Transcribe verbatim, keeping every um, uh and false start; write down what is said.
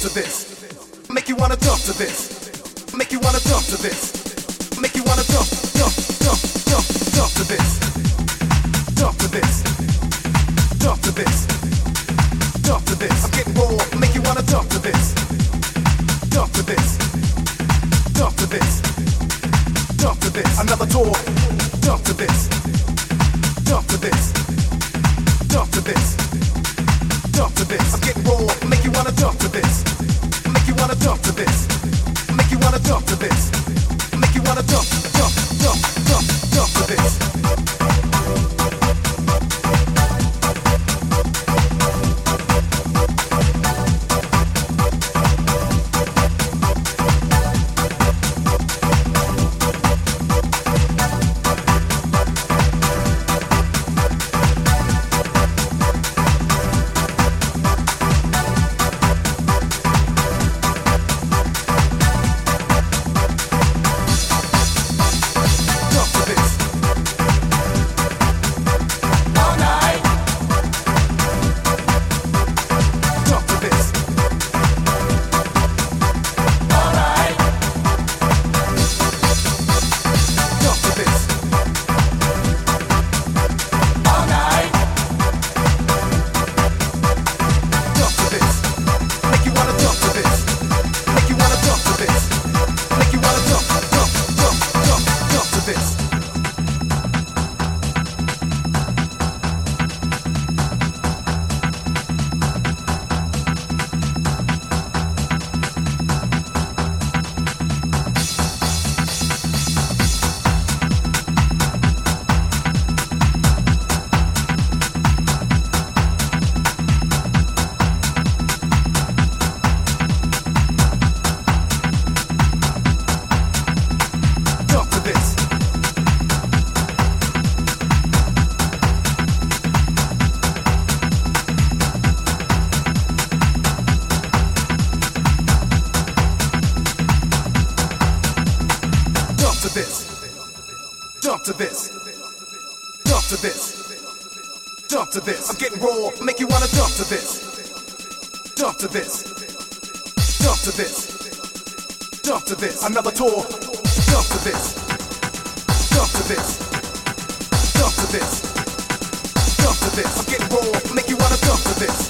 to this. Make you wanna jump to this. Make you wanna jump to this. Make you wanna jump, jump, jump, jump, jump to this. Jump to this. Jump to this. Jump to this. I'm getting raw. Make you wanna jump to this. Jump to this. Jump to this. Jump to this. Another tour. Jump to this. Jump to this. Jump to this. Jump to this. I'm getting raw. Make you wanna jump to this. Make you wanna jump to this. Make you wanna jump to this. Make you wanna jump, jump, jump, jump, jump to this. Jump to this. Jump to this. Jump to this. I'm getting raw. Make you wanna jump to this. Jump to this. Jump to this. Jump to this. Another tour. Jump to this. Jump to this. Jump to this. Jump to this. I'm getting raw. Make you wanna jump to this.